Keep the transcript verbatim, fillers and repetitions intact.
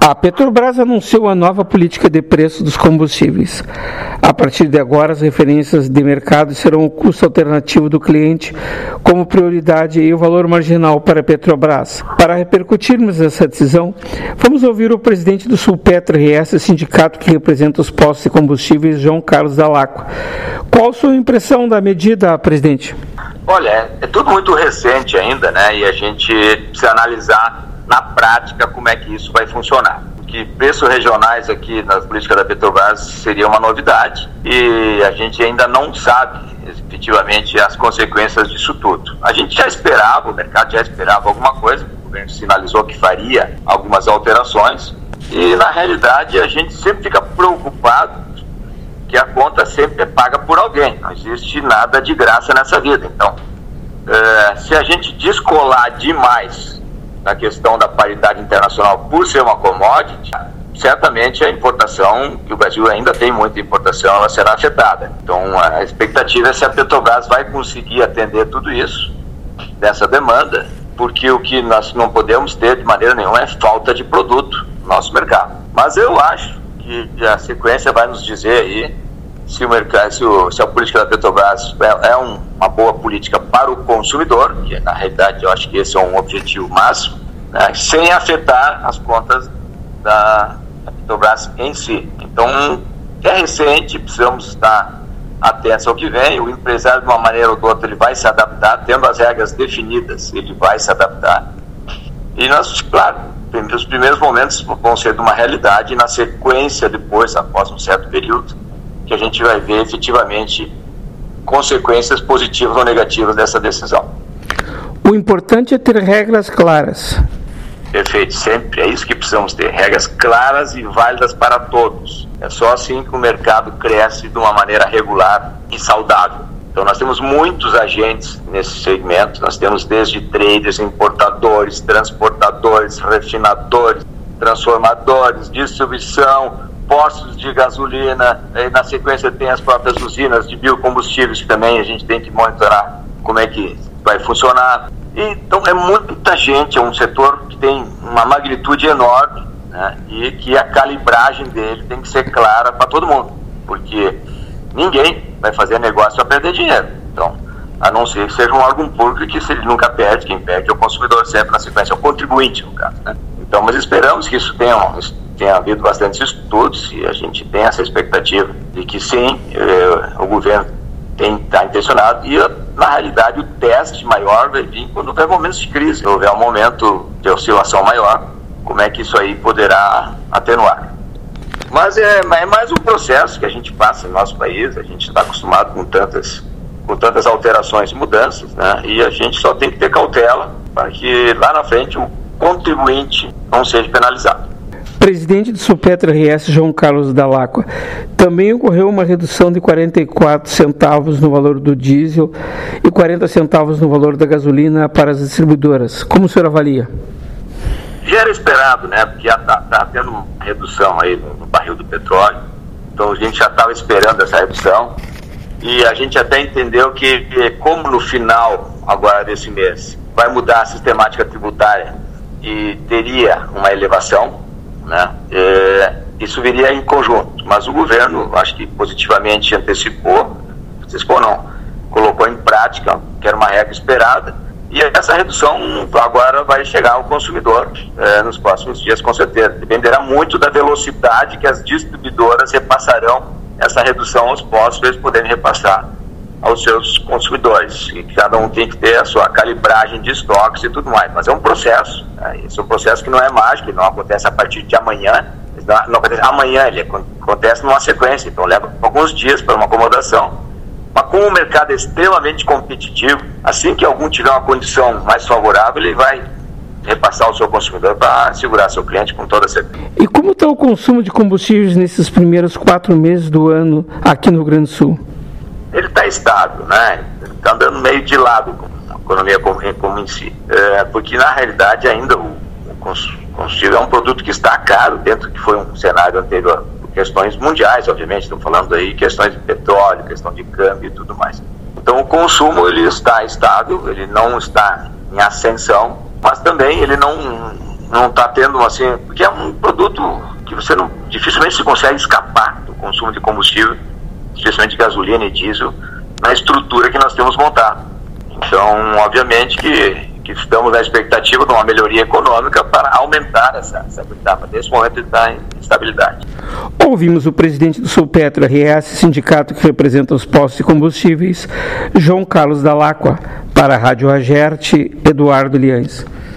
A Petrobras anunciou a nova política de preço dos combustíveis. A partir de agora, as referências de mercado serão o custo alternativo do cliente como prioridade e o valor marginal para a Petrobras. Para repercutirmos essa decisão, vamos ouvir o presidente do Sulpetro R S, sindicato que representa os postos de combustíveis, João Carlos Dall'Acqua. Qual a sua impressão da medida, presidente? Olha, é tudo muito recente ainda, né? E a gente precisa analisar na prática como é que isso vai funcionar. Que preços regionais aqui nas políticas da Petrobras seria uma novidade e a gente ainda não sabe efetivamente as consequências disso tudo. A gente já esperava, o mercado já esperava alguma coisa, o governo sinalizou que faria algumas alterações e na realidade a gente sempre fica preocupado que a conta sempre é paga por alguém, não existe nada de graça nessa vida. Então, é, se a gente descolar demais na questão da paridade internacional por ser uma commodity, certamente a importação, que o Brasil ainda tem muita importação, ela será afetada. Então a expectativa é se a Petrobras vai conseguir atender tudo isso, dessa demanda, porque o que nós não podemos ter de maneira nenhuma é falta de produto no nosso mercado. Mas eu acho que a sequência vai nos dizer aí se, o mercado, se, o, se a política da Petrobras é, é um, uma boa política para o consumidor, que na realidade eu acho que esse é um objetivo máximo, né, sem afetar as contas da, da Petrobras em si. Então, é recente, precisamos estar atentos ao que vem. O empresário, de uma maneira ou de outra, ele vai se adaptar, tendo as regras definidas, ele vai se adaptar. E nós, claro, os primeiros momentos vão ser de uma realidade e na sequência, depois, após um certo período, que a gente vai ver efetivamente consequências positivas ou negativas dessa decisão. O importante é ter regras claras. Perfeito, sempre é isso que precisamos ter, regras claras e válidas para todos. É só assim que o mercado cresce de uma maneira regular e saudável. Então nós temos muitos agentes nesse segmento, nós temos desde traders, importadores, transportadores, refinadores, transformadores, distribuição, postos de gasolina, e na sequência tem as próprias usinas de biocombustíveis que também a gente tem que monitorar como é que vai funcionar. E, então é muita gente, é um setor que tem uma magnitude enorme, né, e que a calibragem dele tem que ser clara para todo mundo, porque ninguém vai fazer negócio para perder dinheiro. Então, a não ser que seja um órgão público que se ele nunca perde, quem perde é o consumidor sempre, na sequência é o contribuinte, no caso, né? Então, mas esperamos que isso tenha, tenha havido bastantes estudos e a gente tem essa expectativa de que sim, eh, o governo está intencionado e, na realidade, o teste maior vai vir quando houver momentos de crise, quando houver um momento de oscilação maior, como é que isso aí poderá atenuar. Mas é, é mais um processo que a gente passa no nosso país, a gente está acostumado com tantas, com tantas alterações e mudanças, né? E a gente só tem que ter cautela para que lá na frente o contribuinte não seja penalizado. Presidente do Sulpetro R S, João Carlos Dall'Acqua, também ocorreu uma redução de quarenta e quatro centavos no valor do diesel e quarenta centavos no valor da gasolina para as distribuidoras. Como o senhor avalia? Já era esperado, né? Porque já está tá tendo uma redução aí no, no barril do petróleo, então a gente já estava esperando essa redução e a gente até entendeu que, que como no final agora desse mês vai mudar a sistemática tributária e teria uma elevação, né? É, isso viria em conjunto, mas o governo, acho que positivamente antecipou, antecipou não, colocou em prática, que era uma regra esperada, e essa redução agora vai chegar ao consumidor é, nos próximos dias, com certeza. Dependerá muito da velocidade que as distribuidoras repassarão essa redução aos postos para eles poderem repassar aos seus consumidores, e cada um tem que ter a sua calibragem de estoques e tudo mais, mas é um processo, né? Esse é um processo que não é mágico, não acontece a partir de amanhã, não acontece amanhã, ele acontece numa sequência, então leva alguns dias para uma acomodação, mas como o mercado é extremamente competitivo, assim que algum tiver uma condição mais favorável, ele vai repassar ao seu consumidor para segurar seu cliente com toda certeza. E como está o consumo de combustíveis nesses primeiros quatro meses do ano aqui no Rio Grande do Sul? Ele está estável, né? Ele está andando meio de lado com a economia como, como em si. É, porque, na realidade, ainda o, o combustível é um produto que está caro dentro do que foi um cenário anterior. Por questões mundiais, obviamente, estamos falando aí questões de petróleo, questão de câmbio e tudo mais. Então, o consumo ele está estável, ele não está em ascensão, mas também ele não, não está tendo, assim, porque é um produto que você não, dificilmente se consegue escapar do consumo de combustível, especialmente de gasolina e diesel, na estrutura que nós temos montado. Então, obviamente que, que estamos na expectativa de uma melhoria econômica para aumentar essa, essa etapa. Nesse momento está em estabilidade. Ouvimos o presidente do Sulpetro R S, sindicato que representa os postos de combustíveis, João Carlos Dall'Acqua. Para a Rádio Agerte, Eduardo Liães.